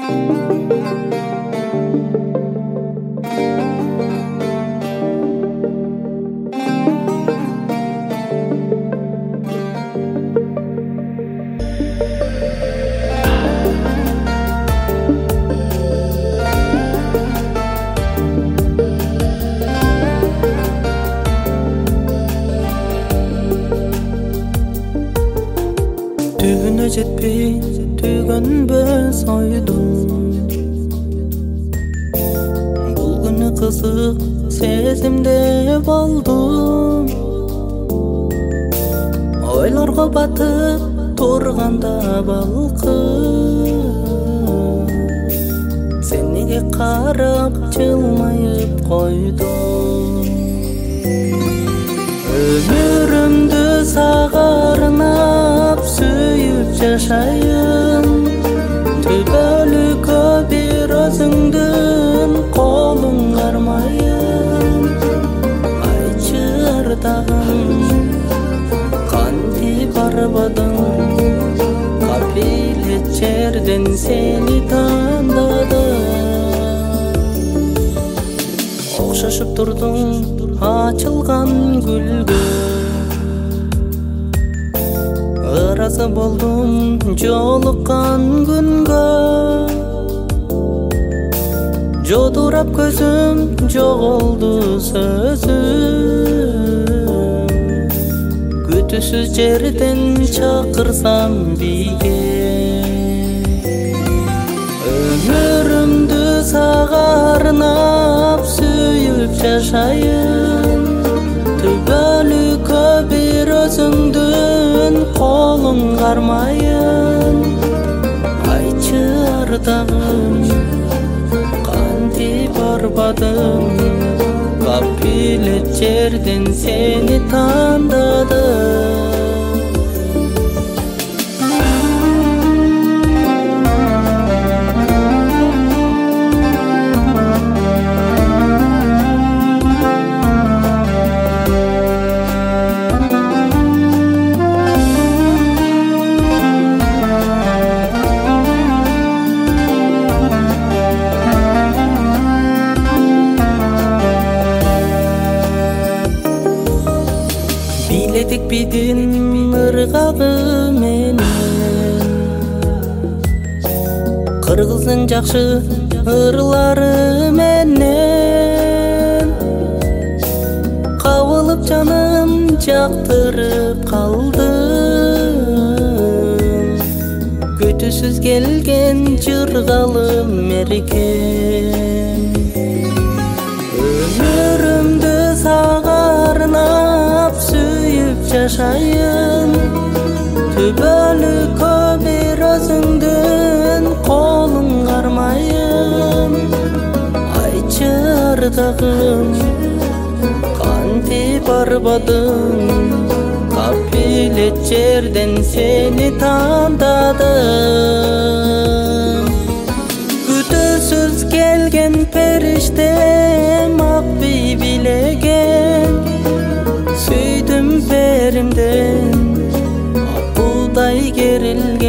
Түбүнө жетпей түйгөнбөз ойдум. Бул күнү кызык сезимде болдум. Ойлорго батып турганда балкып, сениге карап жылмайып койдум. Өмүрүмдү сага арнап сүйүп жашайын, түбөлүккө бир өзүңдүн колуң кармайын. Айтчы ардагым, кантип арбадың, капилет жерден сени тандадым. Окшошуп турдуң ачылган гүлгө, ыраазы болдум жолуккан күнгө. Жодурап көзүм, жоголду сөзүм, күтүүсүз жерден чакырсам бийге. Өмүрүмдү сага арнап сүйүп жашайын, түбөлүккө бир өзүңдүн колуң кармайын. Айтчы ардагым, кантип арбадым, капилет жерден сени тандадым. Биледик бидин ыргагы менен, кыргыздын жакшы ырлары менен. Кабылып жаным жактырып калдым, күтүүсүз келген жыргалым меркен. Өмүрүмдү сага арнап сүйүп жашайын, түбөлүккө бир өзүңдүн колуң кармайын. Айтчы ардагым, кантип арбадым, капилет жерден сени тандадым. Күтүүсүз келген периштем ак бий билеген, сүйдүм перимден апудай керилген.